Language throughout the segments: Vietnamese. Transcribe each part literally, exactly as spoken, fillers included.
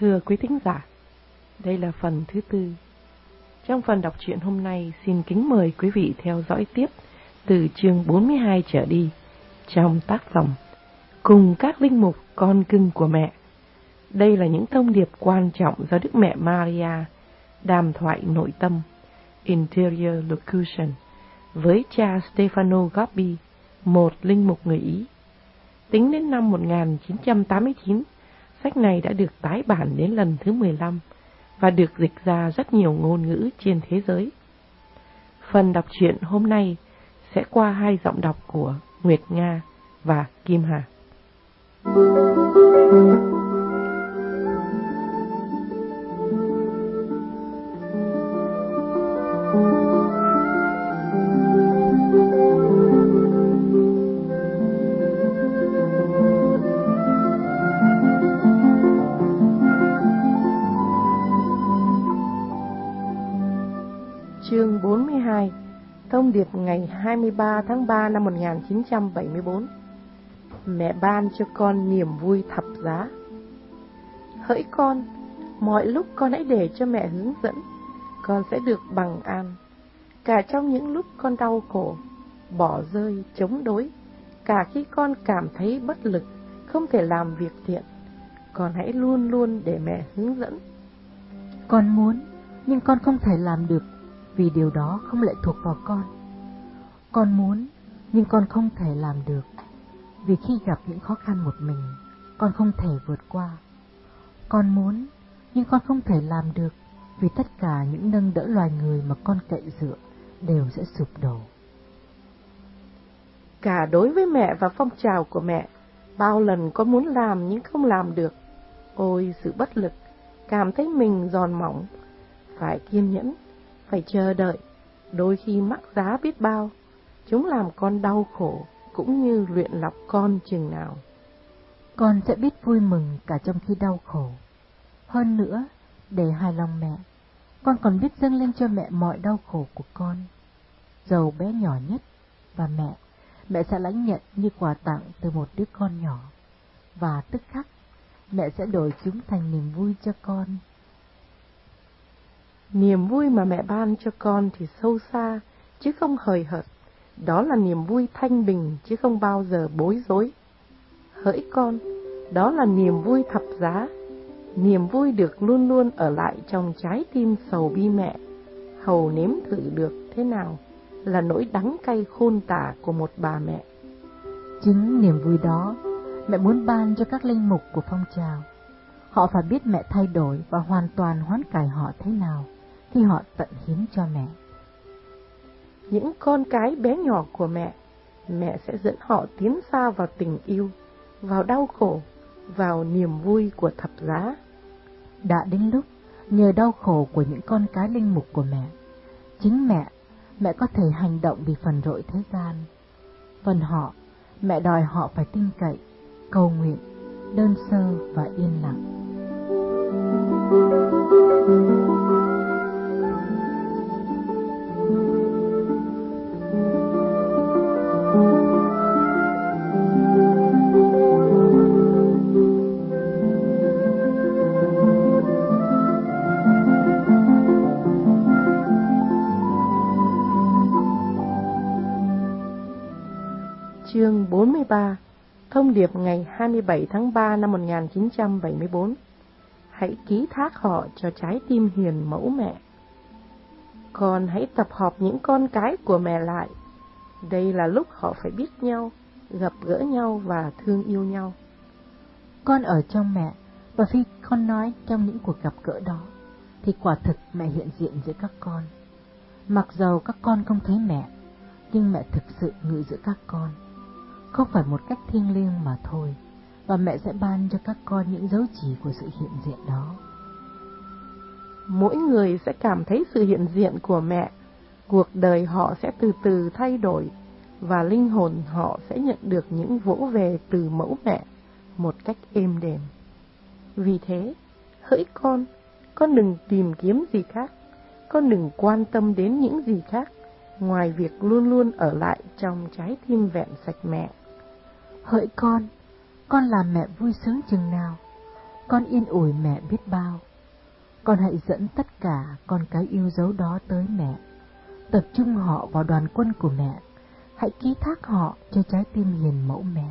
Thưa quý thính giả, đây là phần thứ tư. Trong phần đọc truyện hôm nay, xin kính mời quý vị theo dõi tiếp từ chương bốn mươi hai trở đi trong tác phẩm Cùng các linh mục con cưng của mẹ. Đây là những thông điệp quan trọng do Đức Mẹ Maria, đàm thoại nội tâm, Interior Locution, với cha Stefano Gobbi, một linh mục người Ý. Tính đến năm một nghìn chín trăm tám mươi chín, sách này đã được tái bản đến lần thứ mười lăm và được dịch ra rất nhiều ngôn ngữ trên thế giới. Phần đọc truyện hôm nay sẽ qua hai giọng đọc của Nguyệt Nga và Kim Hà. Chương bốn mươi hai. Thông điệp ngày hai mươi ba tháng ba năm một nghìn chín trăm bảy mươi tư. Mẹ ban cho con niềm vui thập giá. Hỡi con, mọi lúc con hãy để cho mẹ hướng dẫn, con sẽ được bằng an. Cả trong những lúc con đau khổ, bỏ rơi, chống đối, cả khi con cảm thấy bất lực, không thể làm việc thiện, con hãy luôn luôn để mẹ hướng dẫn. Con muốn, nhưng con không thể làm được, vì điều đó không lệ thuộc vào con. Con muốn, nhưng con không thể làm được, vì khi gặp những khó khăn một mình, con không thể vượt qua. Con muốn, nhưng con không thể làm được, vì tất cả những nâng đỡ loài người mà con cậy dựa đều sẽ sụp đổ. Cả đối với mẹ và phong trào của mẹ, bao lần con muốn làm nhưng không làm được. Ôi sự bất lực, cảm thấy mình giòn mỏng, phải kiên nhẫn, phải chờ đợi, đôi khi mắc giá biết bao. Chúng làm con đau khổ, cũng như luyện lọc con chừng nào. Con sẽ biết vui mừng cả trong khi đau khổ. Hơn nữa, để hài lòng mẹ, con còn biết dâng lên cho mẹ mọi đau khổ của con, dầu bé nhỏ nhất, và mẹ, mẹ sẽ lãnh nhận như quà tặng từ một đứa con nhỏ, và tức khắc, mẹ sẽ đổi chúng thành niềm vui cho con. Niềm vui mà mẹ ban cho con thì sâu xa, chứ không hời hợt. Đó là niềm vui thanh bình, chứ không bao giờ bối rối. Hỡi con, đó là niềm vui thập giá, niềm vui được luôn luôn ở lại trong trái tim sầu bi mẹ, hầu nếm thử được thế nào là nỗi đắng cay khôn tả của một bà mẹ. Chính niềm vui đó, mẹ muốn ban cho các linh mục của phong trào. Họ phải biết mẹ thay đổi và hoàn toàn hoán cải họ thế nào khi họ tận hiến cho mẹ. Những con cái bé nhỏ của mẹ, mẹ sẽ dẫn họ tiến xa vào tình yêu, vào đau khổ, vào niềm vui của thập giá. Đã đến lúc, nhờ đau khổ của những con cái linh mục của mẹ, chính mẹ, mẹ có thể hành động vì phần rỗi thế gian. Phần họ, mẹ đòi họ phải tin cậy, cầu nguyện, đơn sơ và yên lặng. Chương bốn mươi ba. Thông điệp ngày hai mươi bảy tháng ba năm một nghìn chín trăm bảy mươi tư. Hãy ký thác họ cho trái tim hiền mẫu mẹ. Con hãy tập hợp những con cái của mẹ lại. Đây là lúc họ phải biết nhau, gặp gỡ nhau và thương yêu nhau. Con ở trong mẹ, và khi con nói trong những cuộc gặp gỡ đó, thì quả thực mẹ hiện diện giữa các con. Mặc dầu các con không thấy mẹ, nhưng mẹ thực sự ngự giữa các con, không phải một cách thiêng liêng mà thôi, và mẹ sẽ ban cho các con những dấu chỉ của sự hiện diện đó. Mỗi người sẽ cảm thấy sự hiện diện của mẹ, cuộc đời họ sẽ từ từ thay đổi, và linh hồn họ sẽ nhận được những vỗ về từ mẫu mẹ một cách êm đềm. Vì thế, hỡi con, con đừng tìm kiếm gì khác, con đừng quan tâm đến những gì khác, ngoài việc luôn luôn ở lại trong trái tim vẹn sạch mẹ. Hỡi con, con làm mẹ vui sướng chừng nào, Con yên ủi mẹ biết bao. Con hãy dẫn tất cả con cái yêu dấu đó tới mẹ, tập trung họ vào đoàn quân của mẹ, hãy ký thác họ cho trái tim hiền mẫu mẹ.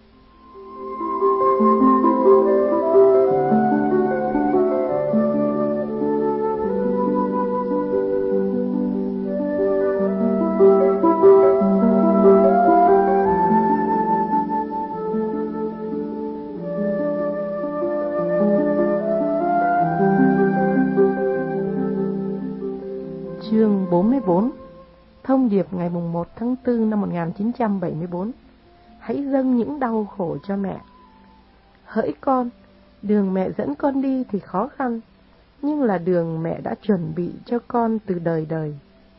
Chương bốn mươi bốn. Thông điệp ngày mùng một tháng tư năm một nghìn chín trăm bảy mươi bốn. Hãy dâng những đau khổ cho mẹ. Hỡi con, đường mẹ dẫn con đi thì khó khăn, nhưng là đường mẹ đã chuẩn bị cho con từ đời đời.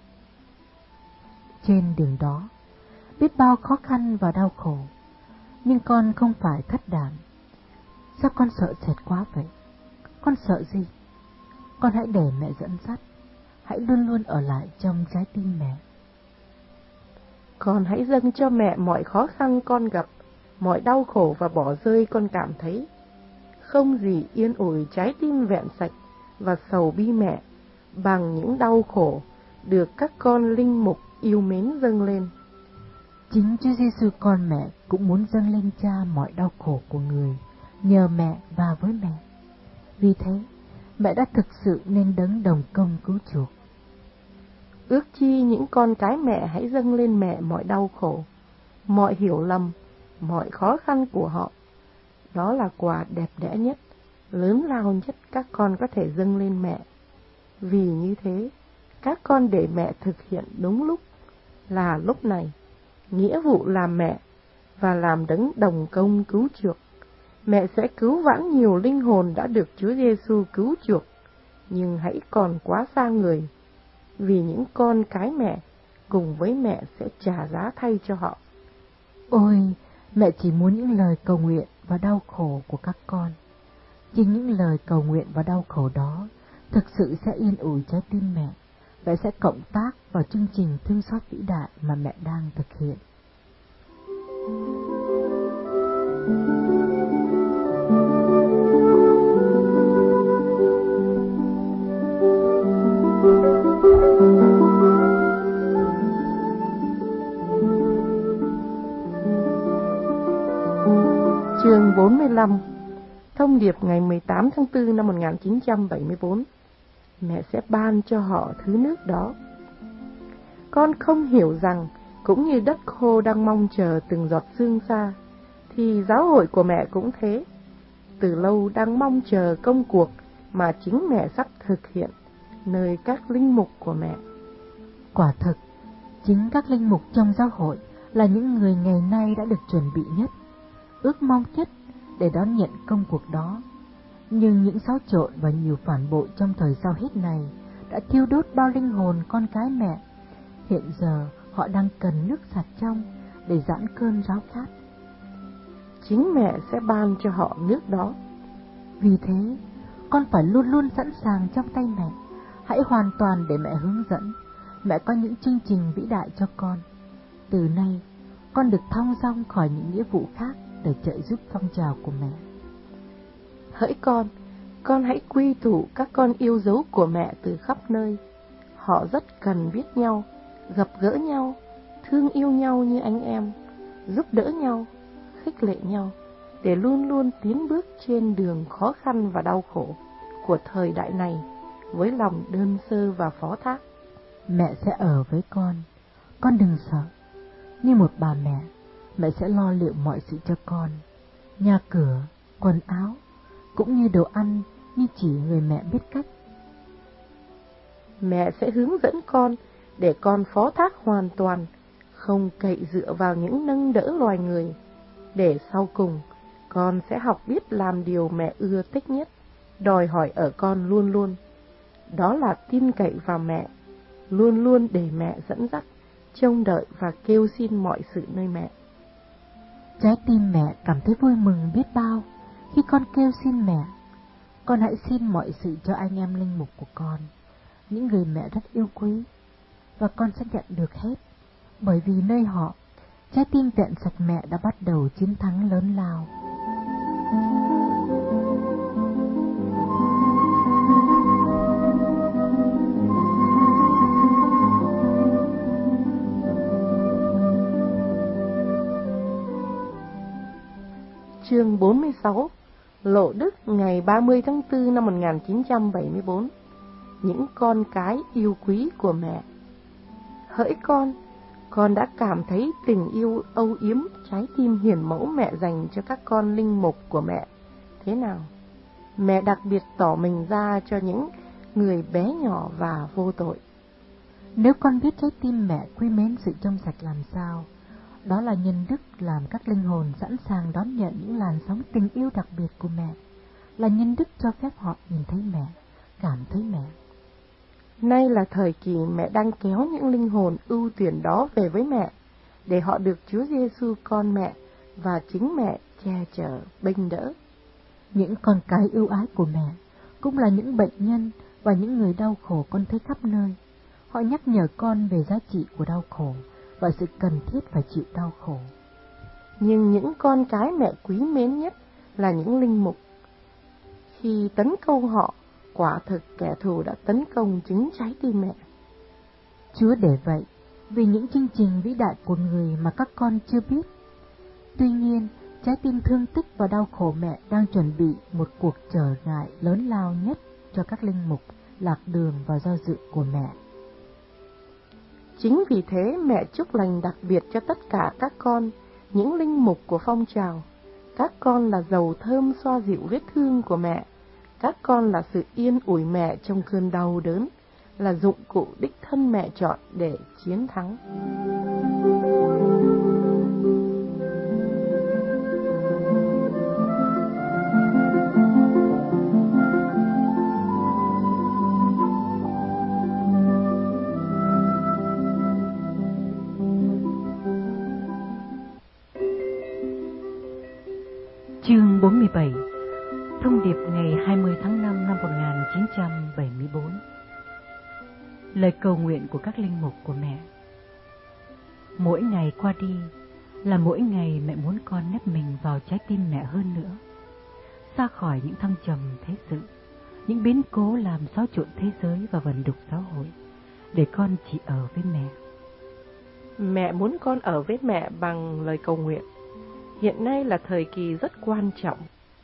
Trên đường đó, biết bao khó khăn và đau khổ, nhưng con không phải thất đảm. Sao con sợ sệt quá vậy? Con sợ gì? Con hãy để mẹ dẫn dắt, hãy luôn luôn ở lại trong trái tim mẹ. Con hãy dâng cho mẹ mọi khó khăn con gặp, mọi đau khổ và bỏ rơi con cảm thấy. Không gì yên ủi trái tim vẹn sạch và sầu bi mẹ bằng những đau khổ được các con linh mục yêu mến dâng lên. Chính Chúa Giêsu con mẹ cũng muốn dâng lên Cha mọi đau khổ của người, nhờ mẹ và với mẹ. Vì thế, mẹ đã thực sự nên đấng đồng công cứu chuộc. Ước chi những con cái mẹ hãy dâng lên mẹ mọi đau khổ, mọi hiểu lầm, mọi khó khăn của họ. Đó là quà đẹp đẽ nhất, lớn lao nhất các con có thể dâng lên mẹ. Vì như thế, các con để mẹ thực hiện đúng lúc, là lúc này, nghĩa vụ làm mẹ và làm đấng đồng công cứu chuộc. Mẹ sẽ cứu vãn nhiều linh hồn đã được Chúa Giêsu cứu chuộc, nhưng hãy còn quá xa người, vì những con cái mẹ cùng với mẹ sẽ trả giá thay cho họ. Ôi, mẹ chỉ muốn những lời cầu nguyện và đau khổ của các con. Chính những lời cầu nguyện và đau khổ đó thực sự sẽ yên ủi trái tim mẹ và sẽ cộng tác vào chương trình thương xót vĩ đại mà mẹ đang thực hiện. Chương bốn mươi lăm. Thông điệp ngày mười tám tháng tư năm một nghìn chín trăm bảy mươi bốn. Mẹ sẽ ban cho họ thứ nước đó. Con không hiểu rằng, cũng như đất khô đang mong chờ từng giọt sương xa, thì giáo hội của mẹ cũng thế, từ lâu đang mong chờ công cuộc mà chính mẹ sắp thực hiện, nơi các linh mục của mẹ. Quả thực, chính các linh mục trong giáo hội là những người ngày nay đã được chuẩn bị nhất, ước mong nhất để đón nhận công cuộc đó. Nhưng những xáo trộn và nhiều phản bội trong thời giao hết này đã thiêu đốt bao linh hồn con cái mẹ. Hiện giờ họ đang cần nước sạch trong để giãn cơn ráo khát. Chính mẹ sẽ ban cho họ nước đó. Vì thế, con phải luôn luôn sẵn sàng trong tay mẹ. Hãy hoàn toàn để mẹ hướng dẫn. Mẹ có những chương trình vĩ đại cho con. Từ nay, con được thong dong khỏi những nghĩa vụ khác để trợ giúp phong trào của mẹ. Hỡi con, con hãy quy tụ các con yêu dấu của mẹ từ khắp nơi. Họ rất cần biết nhau, gặp gỡ nhau, thương yêu nhau như anh em, giúp đỡ nhau, khích lệ nhau, để luôn luôn tiến bước trên đường khó khăn và đau khổ của thời đại này với lòng đơn sơ và phó thác. Mẹ sẽ ở với con, con đừng sợ. Như một bà mẹ, mẹ sẽ lo liệu mọi sự cho con, nhà cửa, quần áo, cũng như đồ ăn như chỉ người mẹ biết cách. Mẹ sẽ hướng dẫn con để con phó thác hoàn toàn, không cậy dựa vào những nâng đỡ loài người, để sau cùng con sẽ học biết làm điều mẹ ưa thích nhất, đòi hỏi ở con luôn luôn. Đó là tin cậy vào mẹ, luôn luôn để mẹ dẫn dắt, trông đợi và kêu xin mọi sự nơi mẹ. Trái tim mẹ cảm thấy vui mừng biết bao khi con kêu xin mẹ. Con hãy xin mọi sự cho anh em linh mục của con, những người mẹ rất yêu quý, và con sẽ nhận được hết, bởi vì nơi họ, trái tim vẹn sạch mẹ đã bắt đầu chiến thắng lớn lao. Chương bốn mươi sáu. Lộ Đức ngày ba mươi tháng tư năm một nghìn chín trăm bảy mươi bốn. Những con cái yêu quý của mẹ. Hỡi con, con đã cảm thấy tình yêu âu yếm trái tim hiền mẫu mẹ dành cho các con linh mục của mẹ thế nào? Mẹ đặc biệt tỏ mình ra cho những người bé nhỏ và vô tội. Nếu con biết trái tim mẹ quý mến sự trong sạch làm sao, đó là nhân đức làm các linh hồn sẵn sàng đón nhận những làn sóng tình yêu đặc biệt của mẹ, là nhân đức cho phép họ nhìn thấy mẹ, cảm thấy mẹ. Nay là thời kỳ mẹ đang kéo những linh hồn ưu tuyển đó về với mẹ, để họ được Chúa Giêsu con mẹ và chính mẹ che chở, bênh đỡ. Những con cái ưu ái của mẹ cũng là những bệnh nhân và những người đau khổ con thấy khắp nơi. Họ nhắc nhở con về giá trị của đau khổ và sự cần thiết phải chịu đau khổ. Nhưng những con cái mẹ quý mến nhất là những linh mục. Khi tấn công họ, quả thực kẻ thù đã tấn công chính trái tim mẹ. Chúa để vậy vì những chương trình vĩ đại của người mà các con chưa biết. Tuy nhiên, trái tim thương tích và đau khổ mẹ đang chuẩn bị một cuộc trở ngại lớn lao nhất cho các linh mục lạc đường và do dự của mẹ. Chính vì thế mẹ chúc lành đặc biệt cho tất cả các con, những linh mục của phong trào. Các con là dầu thơm xoa dịu vết thương của mẹ. Các con là sự yên ủi mẹ trong cơn đau đớn, là dụng cụ đích thân mẹ chọn để chiến thắng. Chương bốn mươi bảy. Thông điệp ngày hai mươi tháng năm năm một nghìn chín trăm bảy mươi bốn. Lời cầu nguyện của các linh mục của mẹ. Mỗi ngày qua đi là mỗi ngày mẹ muốn con nép mình vào trái tim mẹ hơn nữa, xa khỏi những thăng trầm thế sự, những biến cố làm xáo trộn thế giới và vần đục xã hội, để con chỉ ở với mẹ. Mẹ muốn con ở với mẹ bằng lời cầu nguyện. Hiện nay là thời kỳ rất quan trọng,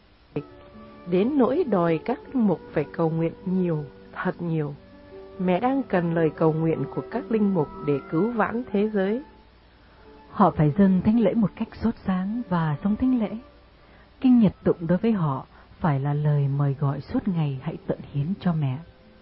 đến nỗi đòi các linh mục phải cầu nguyện nhiều, thật nhiều. Mẹ đang cần lời cầu nguyện của các linh mục để cứu vãn thế giới. Họ phải dâng thánh lễ một cách sốt sáng và sống thánh lễ. Kinh nhật tụng đối với họ phải là lời mời gọi suốt ngày hãy tận hiến cho mẹ.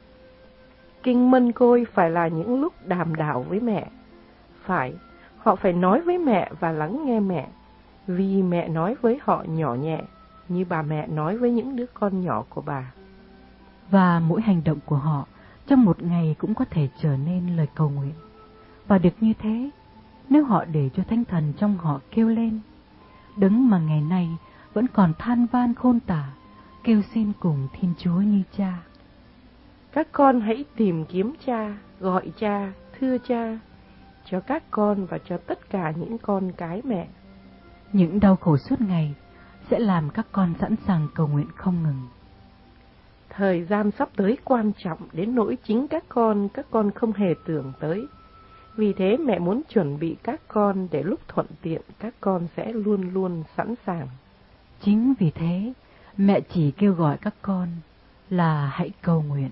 Kinh mân côi phải là những lúc đàm đạo với mẹ. Phải, họ phải nói với mẹ và lắng nghe mẹ, vì mẹ nói với họ nhỏ nhẹ, như bà mẹ nói với những đứa con nhỏ của bà. Và mỗi hành động của họ trong một ngày cũng có thể trở nên lời cầu nguyện. Và được như thế, nếu họ để cho Thánh Thần trong họ kêu lên, Đấng mà ngày nay vẫn còn than van khôn tả, kêu xin cùng Thiên Chúa như Cha. Các con hãy tìm kiếm Cha, gọi Cha, thưa Cha, cho các con và cho tất cả những con cái mẹ. Những đau khổ suốt ngày sẽ làm các con sẵn sàng cầu nguyện không ngừng. Thời gian sắp tới quan trọng đến nỗi chính các con, các con không hề tưởng tới. Vì thế mẹ muốn chuẩn bị các con để lúc thuận tiện các con sẽ luôn luôn sẵn sàng. Chính vì thế, mẹ chỉ kêu gọi các con là hãy cầu nguyện.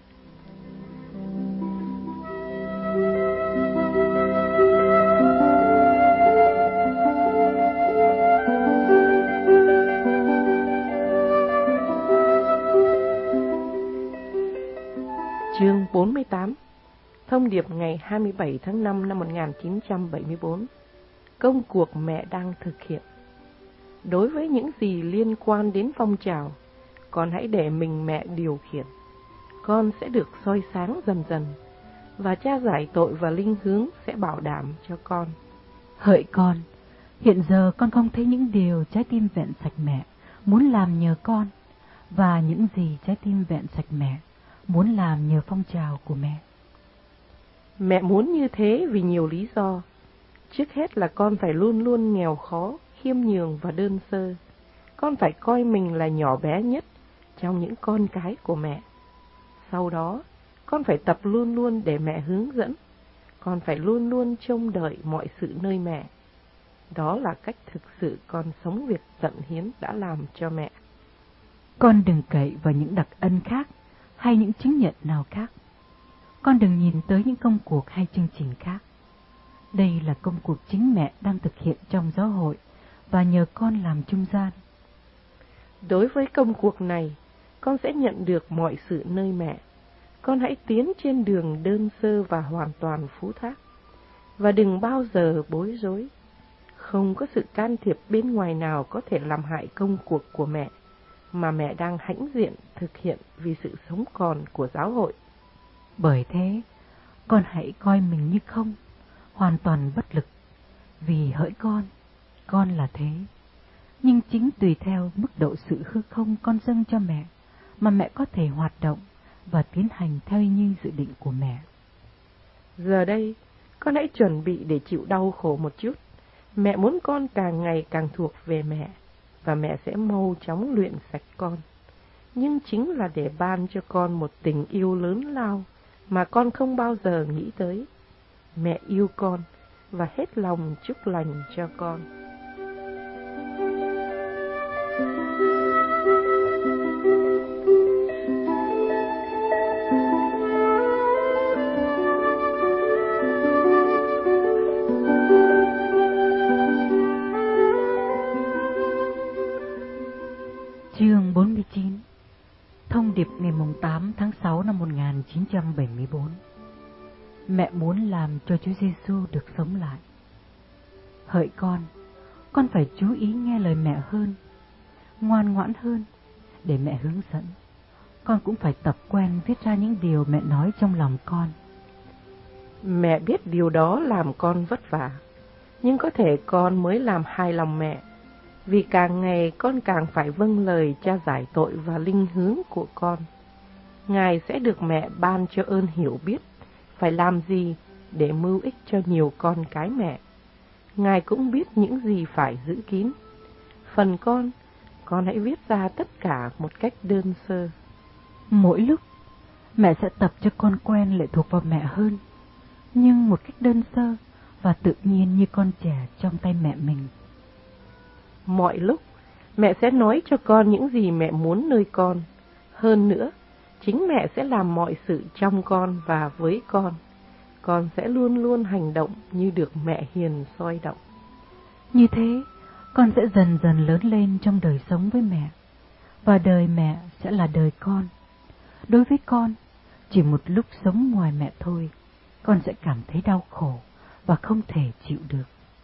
Chương bốn mươi tám. Thông điệp ngày hai mươi bảy tháng năm năm một nghìn chín trăm bảy mươi bốn. Công cuộc mẹ đang thực hiện. Đối với những gì liên quan đến phong trào, con hãy để mình mẹ điều khiển. Con sẽ được soi sáng dần dần, và Cha giải tội và linh hướng sẽ bảo đảm cho con. Hỡi con, hiện giờ con không thấy những điều trái tim vẹn sạch mẹ muốn làm nhờ con, và những gì trái tim vẹn sạch mẹ muốn làm nhờ phong trào của mẹ. Mẹ muốn như thế vì nhiều lý do. Trước hết là con phải luôn luôn nghèo khó, khiêm nhường và đơn sơ. Con phải coi mình là nhỏ bé nhất trong những con cái của mẹ. Sau đó, con phải tập luôn luôn để mẹ hướng dẫn. Con phải luôn luôn trông đợi mọi sự nơi mẹ. Đó là cách thực sự con sống việc tận hiến đã làm cho mẹ. Con đừng cậy vào những đặc ân khác hay những chứng nhận nào khác. Con đừng nhìn tới những công cuộc hay chương trình khác. Đây là công cuộc chính mẹ đang thực hiện trong giáo hội và nhờ con làm trung gian. Đối với công cuộc này, con sẽ nhận được mọi sự nơi mẹ. Con hãy tiến trên đường đơn sơ và hoàn toàn phú thác, và đừng bao giờ bối rối. Không có sự can thiệp bên ngoài nào có thể làm hại công cuộc của mẹ, mà mẹ đang hãnh diện thực hiện vì sự sống còn của giáo hội. Bởi thế, con hãy coi mình như không, hoàn toàn bất lực, vì hỡi con, con là thế. Nhưng chính tùy theo mức độ sự hư không con dâng cho mẹ, mà mẹ có thể hoạt động và tiến hành theo như dự định của mẹ. Giờ đây, con hãy chuẩn bị để chịu đau khổ một chút. Mẹ muốn con càng ngày càng thuộc về mẹ, và mẹ sẽ mau chóng luyện sạch con. Nhưng chính là để ban cho con một tình yêu lớn lao mà con không bao giờ nghĩ tới. Mẹ yêu con và hết lòng chúc lành cho con. Chương bốn mươi chín. Thông điệp ngày tám tháng sáu năm một nghìn chín trăm bảy mươi bốn. Mẹ muốn làm cho Chúa Giêsu được sống lại. Hỡi con, con phải chú ý nghe lời mẹ hơn, ngoan ngoãn hơn, để mẹ hướng dẫn. Con cũng phải tập quen viết ra những điều mẹ nói trong lòng con. Mẹ biết điều đó làm con vất vả, nhưng có thể con mới làm hài lòng mẹ, vì càng ngày con càng phải vâng lời Cha giải tội và linh hướng của con. Ngài sẽ được mẹ ban cho ơn hiểu biết phải làm gì để mưu ích cho nhiều con cái mẹ. Ngài cũng biết những gì phải giữ kín. Phần con, con hãy viết ra tất cả một cách đơn sơ. Mỗi lúc, mẹ sẽ tập cho con quen lệ thuộc vào mẹ hơn, nhưng một cách đơn sơ và tự nhiên như con trẻ trong tay mẹ mình. Mọi lúc, mẹ sẽ nói cho con những gì mẹ muốn nơi con. Hơn nữa, chính mẹ sẽ làm mọi sự trong con và với con. Con sẽ luôn luôn hành động như được mẹ hiền soi động. Như thế, con sẽ dần dần lớn lên trong đời sống với mẹ, và đời mẹ sẽ là đời con. Đối với con, chỉ một lúc sống ngoài mẹ thôi, con sẽ cảm thấy đau khổ và không thể chịu được.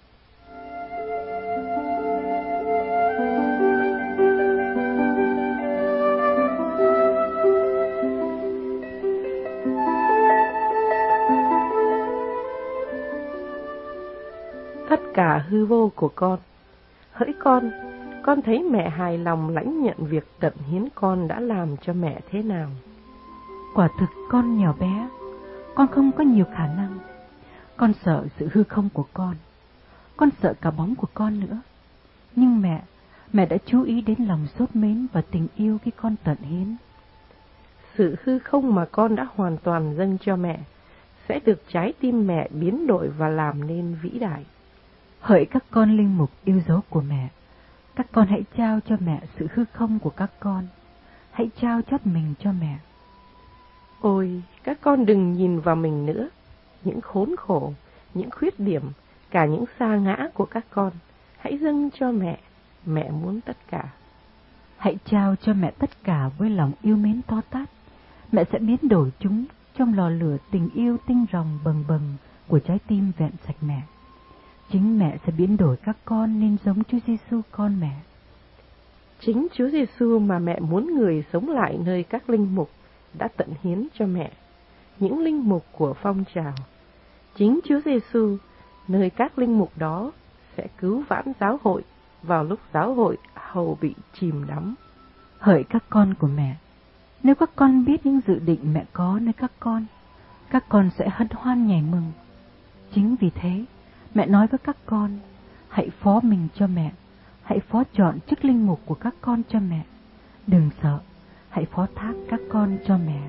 Tất cả hư vô của con. Hỡi con, con thấy mẹ hài lòng lãnh nhận việc tận hiến con đã làm cho mẹ thế nào? Quả thực con nhỏ bé, con không có nhiều khả năng. Con sợ sự hư không của con, con sợ cả bóng của con nữa. Nhưng mẹ, mẹ đã chú ý đến lòng sốt mến và tình yêu khi con tận hiến. Sự hư không mà con đã hoàn toàn dâng cho mẹ sẽ được trái tim mẹ biến đổi và làm nên vĩ đại. Hỡi các con linh mục yêu dấu của mẹ, các con hãy trao cho mẹ sự hư không của các con. Hãy trao chót mình cho mẹ. Ôi, các con đừng nhìn vào mình nữa, những khốn khổ, những khuyết điểm, cả những sa ngã của các con. Hãy dâng cho mẹ, mẹ muốn tất cả. Hãy trao cho mẹ tất cả với lòng yêu mến to tát. Mẹ sẽ biến đổi chúng trong lò lửa tình yêu tinh ròng bần bần của trái tim vẹn sạch mẹ. Chính mẹ sẽ biến đổi các con nên giống Chúa Giêsu con mẹ. Chính Chúa Giêsu mà mẹ muốn người sống lại nơi các linh mục đã tận hiến cho mẹ, những linh mục của phong trào. Chính Chúa Giêsu nơi các linh mục đó sẽ cứu vãn giáo hội vào lúc giáo hội hầu bị chìm đắm. Hỡi các con của mẹ, nếu các con biết những dự định mẹ có nơi các con, các con sẽ hân hoan nhảy mừng. Chính vì thế, mẹ nói với các con, hãy phó mình cho mẹ, hãy phó chọn chức linh mục của các con cho mẹ. Đừng sợ, hãy phó thác các con cho mẹ.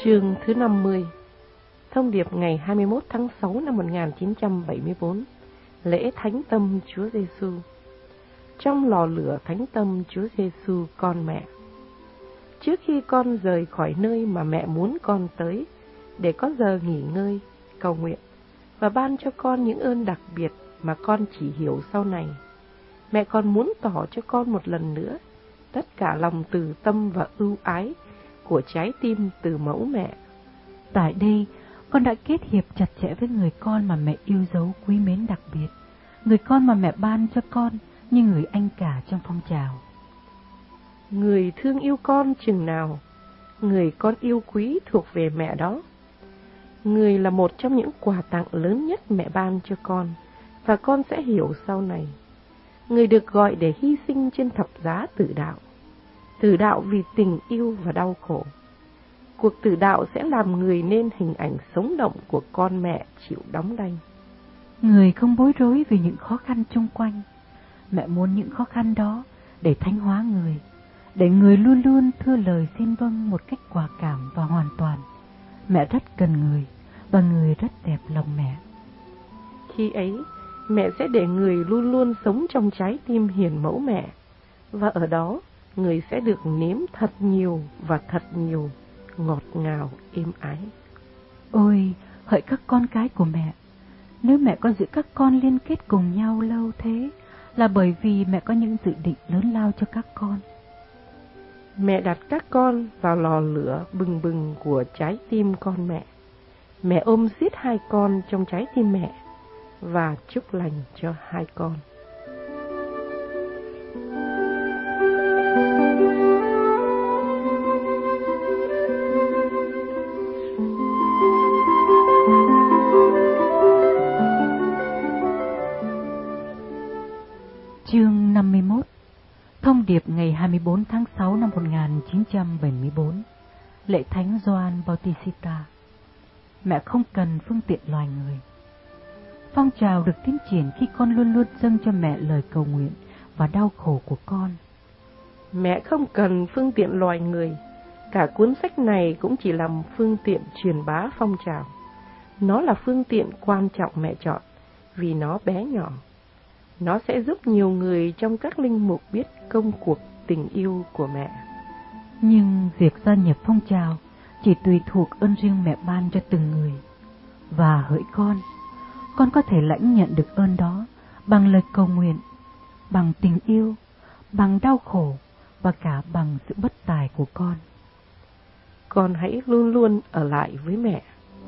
Chương thứ năm mươi. Thông điệp ngày hai mươi mốt tháng sáu năm một nghìn chín trăm bảy mươi tư. Lễ Thánh Tâm Chúa Giêsu. Trong lò lửa Thánh Tâm Chúa Giêsu con mẹ. Trước khi con rời khỏi nơi mà mẹ muốn con tới, để có giờ nghỉ ngơi, cầu nguyện và ban cho con những ơn đặc biệt mà con chỉ hiểu sau này, mẹ còn muốn tỏ cho con một lần nữa tất cả lòng từ tâm và ưu ái của trái tim từ mẫu mẹ. Tại đây, con đã kết hiệp chặt chẽ với người con mà mẹ yêu dấu quý mến đặc biệt, người con mà mẹ ban cho con như người anh cả trong phong trào. Người thương yêu con chừng nào, người con yêu quý thuộc về mẹ đó. Người là một trong những quà tặng lớn nhất mẹ ban cho con, và con sẽ hiểu sau này. Người được gọi để hy sinh trên thập giá tử đạo. Tử đạo vì tình yêu và đau khổ. Cuộc tử đạo sẽ làm người nên hình ảnh sống động của con mẹ chịu đóng đanh. Người không bối rối vì những khó khăn chung quanh. Mẹ muốn những khó khăn đó để thánh hóa người, để người luôn luôn thưa lời xin vâng một cách quả cảm và hoàn toàn. Mẹ rất cần người, và người rất đẹp lòng mẹ. Khi ấy, mẹ sẽ để người luôn luôn sống trong trái tim hiền mẫu mẹ, và ở đó, người sẽ được nếm thật nhiều và thật nhiều, ngọt ngào, êm ái. Ôi, hỡi các con cái của mẹ, nếu mẹ có giữ các con liên kết cùng nhau lâu thế, là bởi vì mẹ có những dự định lớn lao cho các con. Mẹ đặt các con vào lò lửa bừng bừng của trái tim con mẹ. Mẹ ôm siết hai con trong trái tim mẹ và chúc lành cho hai con. Chương năm mươi mốt. Thông điệp ngày hai mươi tư tháng sáu năm một nghìn chín trăm bảy mươi tư. Lễ Thánh Gioan Bautista. Mẹ không cần phương tiện loài người. Phong trào được tiến triển khi con luôn luôn dâng cho mẹ lời cầu nguyện và đau khổ của con. Mẹ không cần phương tiện loài người. Cả cuốn sách này cũng chỉ làm phương tiện truyền bá phong trào. Nó là phương tiện quan trọng mẹ chọn, vì nó bé nhỏ. Nó sẽ giúp nhiều người trong các linh mục biết công cuộc tình yêu của mẹ. Nhưng việc gia nhập phong trào chỉ tùy thuộc ơn riêng mẹ ban cho từng người. Và hỡi con, con có thể lãnh nhận được ơn đó bằng lời cầu nguyện, bằng tình yêu, bằng đau khổ và cả bằng sự bất tài của con. Con hãy luôn luôn ở lại với mẹ.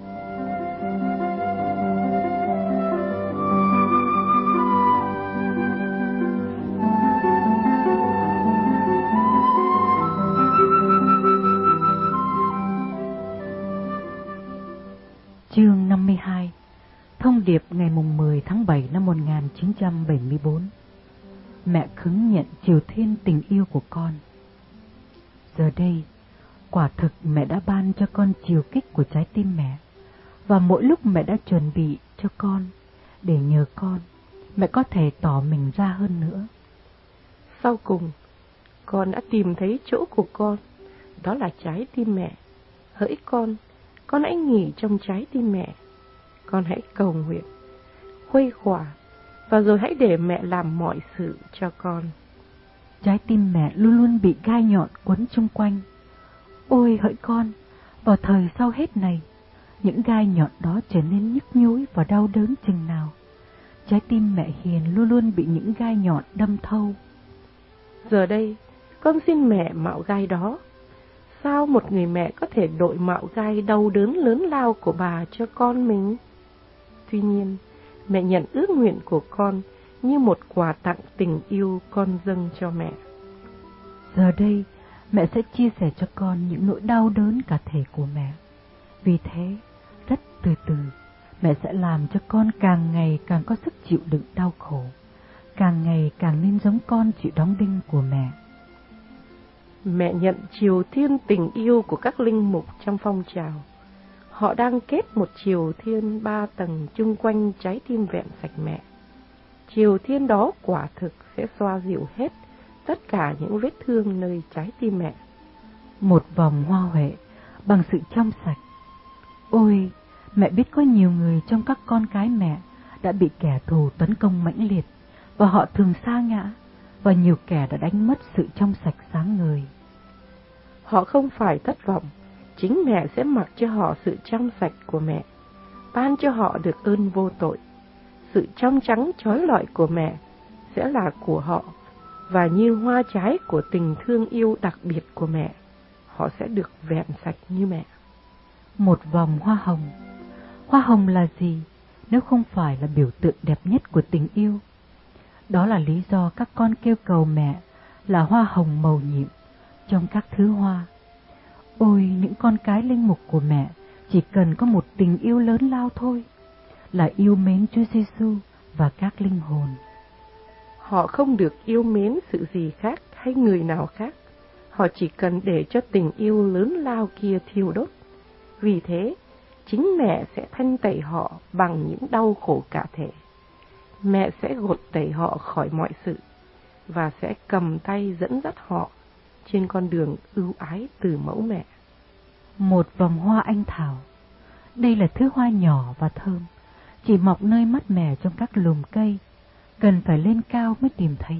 Chương năm mươi hai. Thông điệp ngày mùng mười tháng bảy năm một nghìn chín trăm bảy mươi tư. Mẹ khứng nhận chiều thiên tình yêu của con. Giờ đây, quả thực mẹ đã ban cho con chiều kích của trái tim mẹ, và mỗi lúc mẹ đã chuẩn bị cho con, để nhờ con, mẹ có thể tỏ mình ra hơn nữa. Sau cùng, con đã tìm thấy chỗ của con, đó là trái tim mẹ. Hỡi con, con hãy nghỉ trong trái tim mẹ. Con hãy cầu nguyện, khuây khỏa, và rồi hãy để mẹ làm mọi sự cho con. Trái tim mẹ luôn luôn bị gai nhọn quấn chung quanh. Ôi hỡi con, vào thời sau hết này, những gai nhọn đó trở nên nhức nhối và đau đớn chừng nào. Trái tim mẹ hiền luôn luôn bị những gai nhọn đâm thâu. Giờ đây, con xin mẹ mạo gai đó. Sao một người mẹ có thể đội mạo gai đau đớn lớn lao của bà cho con mình? Tuy nhiên, mẹ nhận ước nguyện của con như một quà tặng tình yêu con dâng cho mẹ. Giờ đây, mẹ sẽ chia sẻ cho con những nỗi đau đớn cả thể của mẹ. Vì thế, rất từ từ, mẹ sẽ làm cho con càng ngày càng có sức chịu đựng đau khổ, càng ngày càng nên giống con chịu đóng đinh của mẹ. Mẹ nhận chiều thiên tình yêu của các linh mục trong phong trào. Họ đang kết một chiều thiên ba tầng chung quanh trái tim vẹn sạch mẹ. Chiều thiên đó quả thực sẽ xoa dịu hết tất cả những vết thương nơi trái tim mẹ. Một vòng hoa huệ bằng sự trong sạch. Ôi, mẹ biết có nhiều người trong các con cái mẹ đã bị kẻ thù tấn công mãnh liệt, và họ thường sa ngã, và nhiều kẻ đã đánh mất sự trong sạch sáng ngời. Họ không phải thất vọng, chính mẹ sẽ mặc cho họ sự trong sạch của mẹ, ban cho họ được ơn vô tội. Sự trong trắng chói lọi của mẹ sẽ là của họ, và như hoa trái của tình thương yêu đặc biệt của mẹ, họ sẽ được vẹn sạch như mẹ. Một vòng hoa hồng. Hoa hồng là gì nếu không phải là biểu tượng đẹp nhất của tình yêu? Đó là lý do các con kêu cầu mẹ là hoa hồng màu nhiệm trong các thứ hoa. Ôi, những con cái linh mục của mẹ chỉ cần có một tình yêu lớn lao thôi, là yêu mến Chúa Giêsu và các linh hồn. Họ không được yêu mến sự gì khác hay người nào khác. Họ chỉ cần để cho tình yêu lớn lao kia thiêu đốt. Vì thế, chính mẹ sẽ thanh tẩy họ bằng những đau khổ cả thể. Mẹ sẽ gột tẩy họ khỏi mọi sự, và sẽ cầm tay dẫn dắt họ trên con đường ưu ái từ mẫu mẹ. Một vòng hoa anh thảo. Đây là thứ hoa nhỏ và thơm, chỉ mọc nơi mát mẻ trong các lùm cây, cần phải lên cao mới tìm thấy.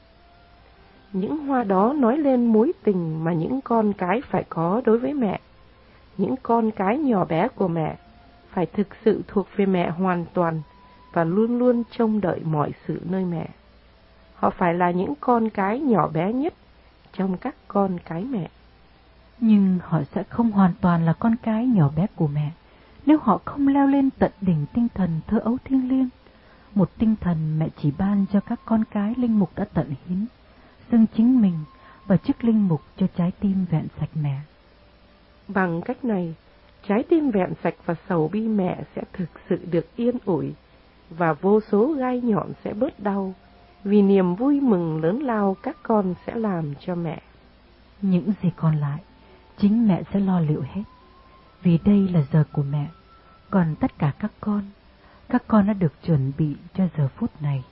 Những hoa đó nói lên mối tình mà những con cái phải có đối với mẹ. Những con cái nhỏ bé của mẹ phải thực sự thuộc về mẹ hoàn toàn và luôn luôn trông đợi mọi sự nơi mẹ. Họ phải là những con cái nhỏ bé nhất trong các con cái mẹ. Nhưng họ sẽ không hoàn toàn là con cái nhỏ bé của mẹ nếu họ không leo lên tận đỉnh tinh thần thơ ấu thiêng liêng, một tinh thần mẹ chỉ ban cho các con cái linh mục đã tận hiến, dâng chính mình và chức linh mục cho trái tim vẹn sạch mẹ. Bằng cách này, trái tim vẹn sạch và sầu bi mẹ sẽ thực sự được yên ủi, và vô số gai nhọn sẽ bớt đau, vì niềm vui mừng lớn lao các con sẽ làm cho mẹ. Những gì còn lại, chính mẹ sẽ lo liệu hết, vì đây là giờ của mẹ. Còn tất cả các con, các con đã được chuẩn bị cho giờ phút này.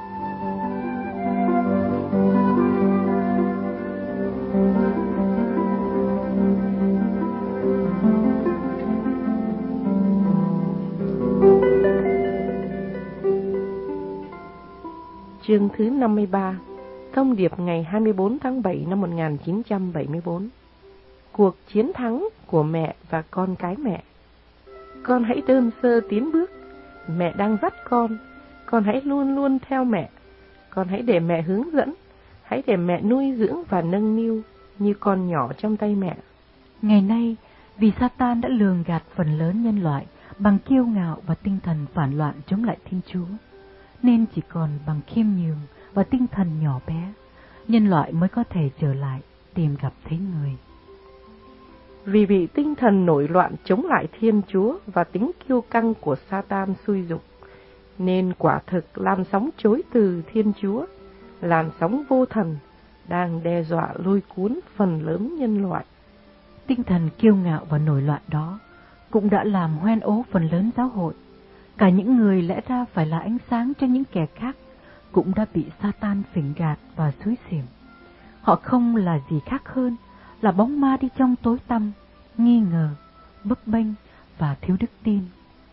Chương thứ năm mươi ba. Thông điệp ngày hai mươi bốn tháng bảy năm một nghìn chín trăm bảy mươi bốn. Cuộc chiến thắng của mẹ và con cái mẹ. Con hãy đơn sơ tiến bước. Mẹ đang dắt con. Con hãy luôn luôn theo mẹ. Con hãy để mẹ hướng dẫn. Hãy để mẹ nuôi dưỡng và nâng niu như con nhỏ trong tay mẹ. Ngày nay, vì Satan đã lường gạt phần lớn nhân loại bằng kiêu ngạo và tinh thần phản loạn chống lại Thiên Chúa, nên chỉ còn bằng khiêm nhường và tinh thần nhỏ bé, nhân loại mới có thể trở lại tìm gặp thấy người. Vì bị tinh thần nổi loạn chống lại Thiên Chúa và tính kiêu căng của Satan xui dục, nên quả thực làn sóng chối từ Thiên Chúa, làn sóng vô thần, đang đe dọa lôi cuốn phần lớn nhân loại. Tinh thần kiêu ngạo và nổi loạn đó cũng đã làm hoen ố phần lớn giáo hội. Cả những người lẽ ra phải là ánh sáng cho những kẻ khác cũng đã bị Satan phỉnh gạt và xúi xỉm. Họ không là gì khác hơn là bóng ma đi trong tối tăm, nghi ngờ, bấp bênh và thiếu đức tin.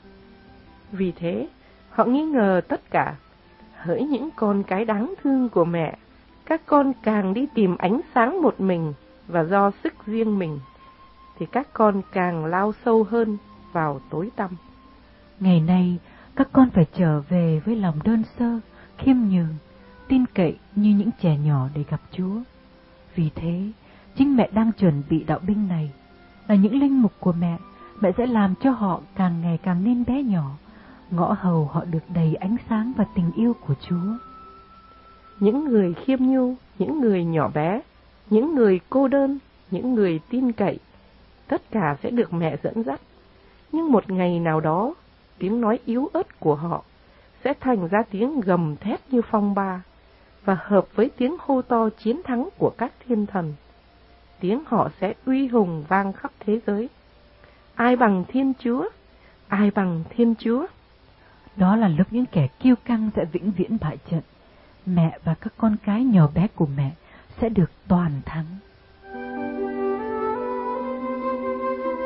Vì thế, họ nghi ngờ tất cả. Hỡi những con cái đáng thương của mẹ, các con càng đi tìm ánh sáng một mình và do sức riêng mình, thì các con càng lao sâu hơn vào tối tăm. Ngày nay, các con phải trở về với lòng đơn sơ, khiêm nhường, tin cậy như những trẻ nhỏ để gặp Chúa. Vì thế, chính mẹ đang chuẩn bị đạo binh này. Là những linh mục của mẹ, mẹ sẽ làm cho họ càng ngày càng nên bé nhỏ, ngõ hầu họ được đầy ánh sáng và tình yêu của Chúa. Những người khiêm nhu, những người nhỏ bé, những người cô đơn, những người tin cậy, tất cả sẽ được mẹ dẫn dắt. Nhưng một ngày nào đó, tiếng nói yếu ớt của họ sẽ thành ra tiếng gầm thét như phong ba, và hợp với tiếng hô to chiến thắng của các thiên thần. Tiếng họ sẽ uy hùng vang khắp thế giới. Ai bằng Thiên Chúa? Ai bằng Thiên Chúa? Đó là lúc những kẻ kiêu căng sẽ vĩnh viễn bại trận. Mẹ và các con cái nhỏ bé của mẹ sẽ được toàn thắng.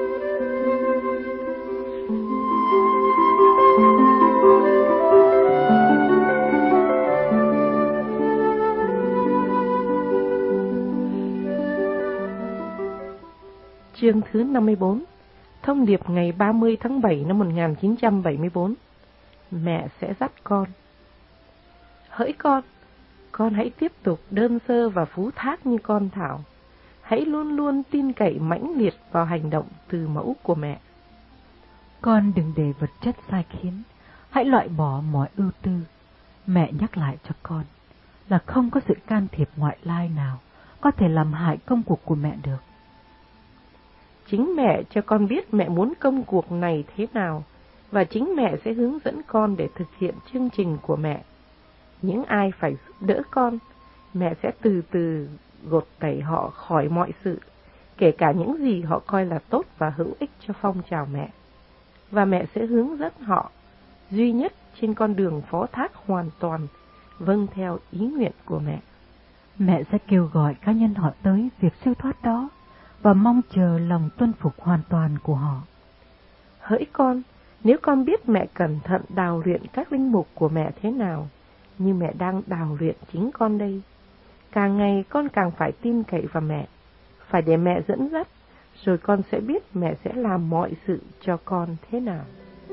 Chương thứ năm mươi bốn. Thông điệp ngày ba mươi tháng bảy năm một nghìn chín trăm bảy mươi bốn. Mẹ sẽ dắt con. Hỡi con, con hãy tiếp tục đơn sơ và phú thác như con Thảo. Hãy luôn luôn tin cậy mãnh liệt vào hành động từ mẫu của mẹ. Con đừng để vật chất sai khiến, hãy loại bỏ mọi ưu tư. Mẹ nhắc lại cho con là không có sự can thiệp ngoại lai nào có thể làm hại công cuộc của mẹ được. Chính mẹ cho con biết mẹ muốn công cuộc này thế nào, và chính mẹ sẽ hướng dẫn con để thực hiện chương trình của mẹ. Những ai phải giúp đỡ con, mẹ sẽ từ từ gột tẩy họ khỏi mọi sự, kể cả những gì họ coi là tốt và hữu ích cho phong trào mẹ. Và mẹ sẽ hướng dẫn họ duy nhất trên con đường phó thác hoàn toàn, vâng theo ý nguyện của mẹ. Mẹ sẽ kêu gọi cá nhân họ tới việc siêu thoát đó và mong chờ lòng tuân phục hoàn toàn của họ. Hỡi con, nếu con biết mẹ cẩn thận đào luyện các linh mục của mẹ thế nào, như mẹ đang đào luyện chính con đây, càng ngày con càng phải tin cậy vào mẹ, phải để mẹ dẫn dắt, rồi con sẽ biết mẹ sẽ làm mọi sự cho con thế nào.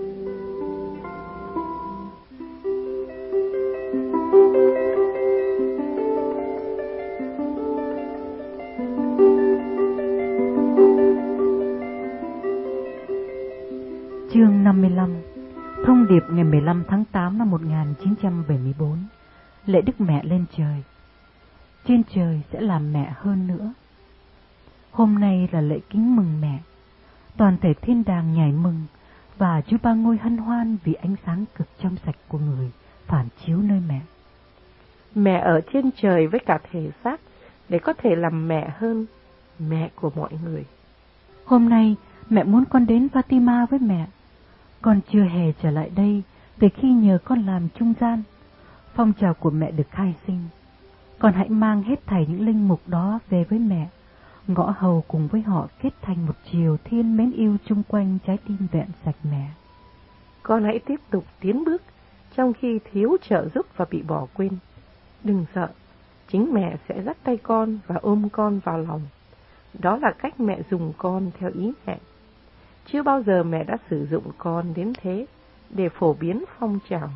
Chương năm mươi lăm. Thông điệp ngày mười lăm tháng tám năm một nghìn chín trăm bảy mươi bốn. Lễ Đức Mẹ lên trời. Trên trời sẽ làm mẹ hơn nữa. Hôm nay là lễ kính mừng mẹ. Toàn thể thiên đàng nhảy mừng và Chúa Ba Ngôi hân hoan vì ánh sáng cực trong sạch của người phản chiếu nơi mẹ. Mẹ ở trên trời với cả thể xác để có thể làm mẹ hơn, mẹ của mọi người. Hôm nay mẹ muốn con đến Fatima với mẹ. Con chưa hề trở lại đây từ khi nhờ con làm trung gian. Phong trào của mẹ được khai sinh. Con hãy mang hết thảy những linh mục đó về với mẹ, ngõ hầu cùng với họ kết thành một triều thiên mến yêu chung quanh trái tim vẹn sạch mẹ. Con hãy tiếp tục tiến bước trong khi thiếu trợ giúp và bị bỏ quên. Đừng sợ, chính mẹ sẽ dắt tay con và ôm con vào lòng. Đó là cách mẹ dùng con theo ý mẹ. Chưa bao giờ mẹ đã sử dụng con đến thế để phổ biến phong trào.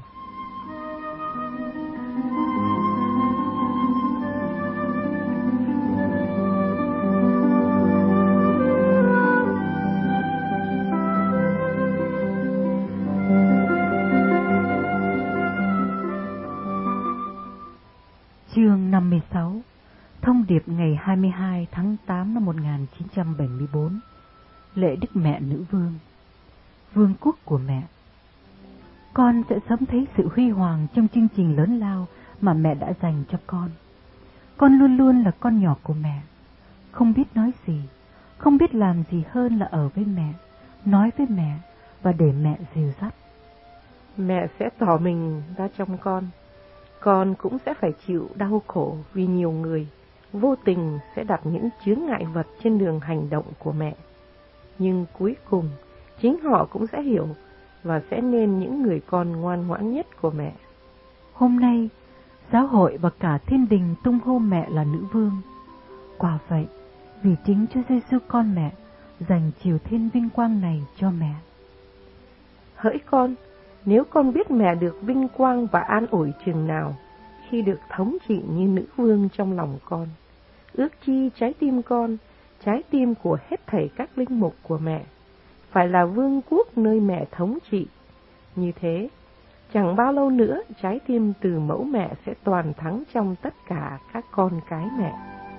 Chương năm mươi sáu. Thông điệp ngày hai mươi hai tháng tám năm một nghìn chín trăm bảy mươi bốn. Lễ Đức Mẹ Nữ Vương. Vương quốc của mẹ. Con sẽ sớm thấy sự huy hoàng trong chương trình lớn lao mà mẹ đã dành cho con. Con luôn luôn là con nhỏ của mẹ, không biết nói gì, không biết làm gì hơn là ở với mẹ, nói với mẹ và để mẹ dìu dắt. Mẹ sẽ tỏ mình ra trong con. Con cũng sẽ phải chịu đau khổ vì nhiều người vô tình sẽ đặt những chướng ngại vật trên đường hành động của mẹ. Nhưng cuối cùng, chính họ cũng sẽ hiểu và sẽ nên những người con ngoan ngoãn nhất của mẹ. Hôm nay, giáo hội và cả thiên đình tung hô mẹ là nữ vương. Quả vậy, vì chính Chúa Giêsu con mẹ dành triều thiên vinh quang này cho mẹ. Hỡi con, nếu con biết mẹ được vinh quang và an ủi chừng nào khi được thống trị như nữ vương trong lòng con, ước chi trái tim con, trái tim của hết thảy các linh mục của mẹ, phải là vương quốc nơi mẹ thống trị. Như thế, chẳng bao lâu nữa trái tim từ mẫu mẹ sẽ toàn thắng trong tất cả các con cái mẹ.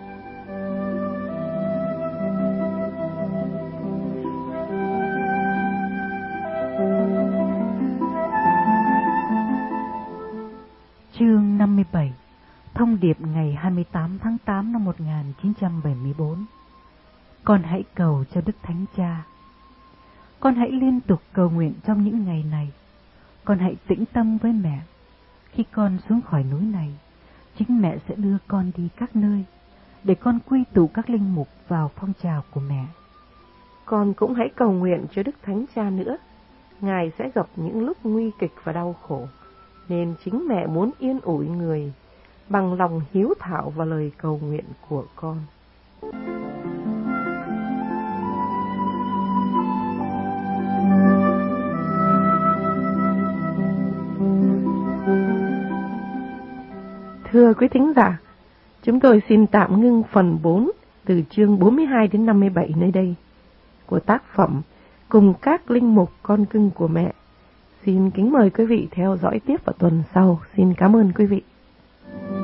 Chương năm mươi bảy. Thông điệp ngày hai mươi tám tháng tám năm một nghìn chín trăm bảy mươi bốn. Con hãy cầu cho Đức Thánh Cha. Con hãy liên tục cầu nguyện trong những ngày này. Con hãy tĩnh tâm với mẹ. Khi con xuống khỏi núi này, chính mẹ sẽ đưa con đi các nơi, để con quy tụ các linh mục vào phong trào của mẹ. Con cũng hãy cầu nguyện cho Đức Thánh Cha nữa. Ngài sẽ gặp những lúc nguy kịch và đau khổ, nên chính mẹ muốn yên ủi người bằng lòng hiếu thảo và lời cầu nguyện của con. Thưa quý thính giả, chúng tôi xin tạm ngưng phần bốn từ chương bốn mươi hai đến năm mươi bảy nơi đây của tác phẩm Cùng các linh mục con cưng của mẹ. Xin kính mời quý vị theo dõi tiếp vào tuần sau. Xin cảm ơn quý vị.